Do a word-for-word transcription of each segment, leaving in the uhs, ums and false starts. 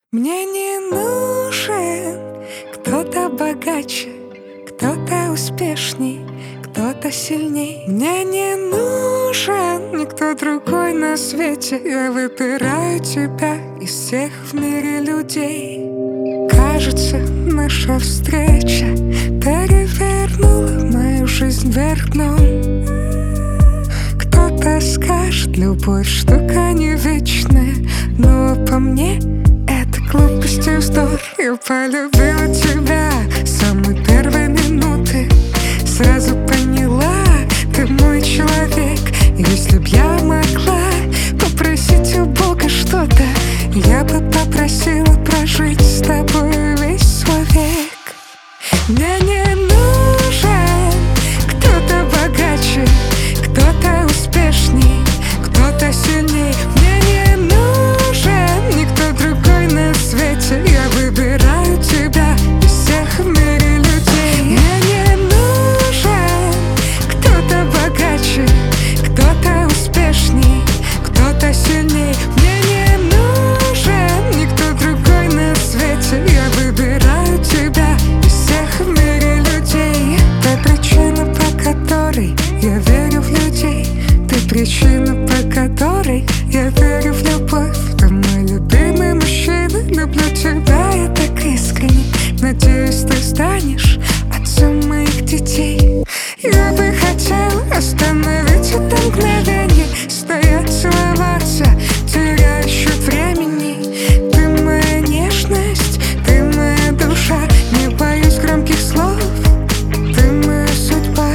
Мне не нужен кто-то богаче, кто-то успешней, кто-то сильней. Мне не нужен никто другой на свете. Я выбираю тебя из всех в мире людей. Кажется, наша встреча перевернула мою жизнь вверх дном. Кто-то скажет, любовь штука не вечная, но по мне это глупость и вздор. Я полюбила тебя с самой первой минуты. Сразу поняла, ты мой человек. Если б я могла попросить у Бога что-то, я бы попросила прожить с тобой весь свой век. Мне не нужен кто-то богаче, кто-то успешней, кто-то сильней. Мне не нужен никто другой на свете. Я выбираю тебя из всех в мире людей. Мне не нужен кто-то богаче, кто-то успешней, кто-то сильней. Мне не нужен никто другой на свете. Я выбираю тебя из всех в мире людей. Ты причина, по которой я верю в людей. Ты причина, по которой я верю в любовь. Ты мой любимый мужчина, люблю тебя я так искренне. Надеюсь, ты станешь отцом моих детей. Я бы хотел остановить это мгновение, стоять, целоваться, теряя счет времени. Ты моя нежность, ты моя душа. Не боюсь громких слов, ты моя судьба.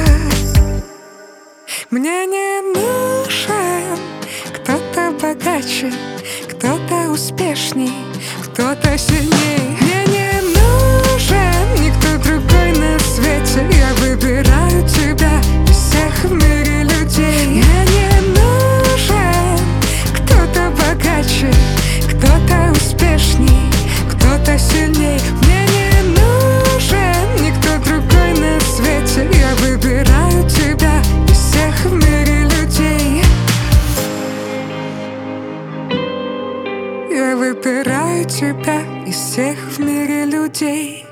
Мне не нужен кто-то богаче, кто-то успешней, кто-то сильней. Мне не нужен никто другой на свете. Я выбираю тебя из всех в мире людей. Мне не нужен кто-то богаче, кто-то успешней, кто-то сильней. Мне не нужен никто другой на свете. Я выбираю тебя из всех в мире людей. Я выбираю тебя из всех в мире людей.